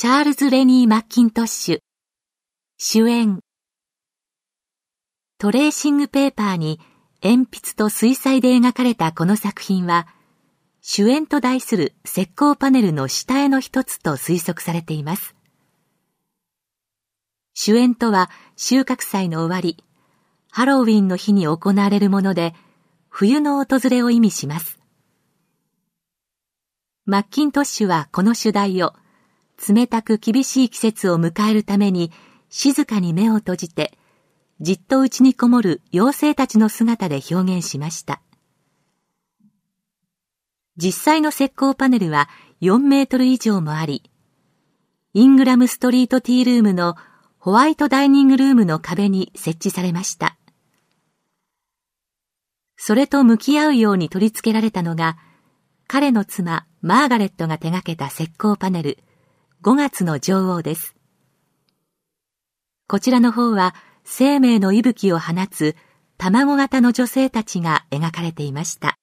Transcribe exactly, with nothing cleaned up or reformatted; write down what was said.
チャールズ・レニー・マッキントッシュ。主演。トレーシングペーパーに鉛筆と水彩で描かれたこの作品は、主演と題する石膏パネルの下絵の一つと推測されています。主演とは収穫祭の終わり、ハロウィンの日に行われるもので、冬の訪れを意味します。マッキントッシュはこの主題を、冷たく厳しい季節を迎えるために静かに目を閉じて、じっと内にこもる妖精たちの姿で表現しました。実際の石膏パネルはよんメートル以上もあり、イングラムストリートティールームのホワイトダイニングルームの壁に設置されました。それと向き合うように取り付けられたのが、彼の妻マーガレットが手掛けた石膏パネル、ごがつの女王です。こちらの方は生命の息吹を放つ卵型の女性たちが描かれていました。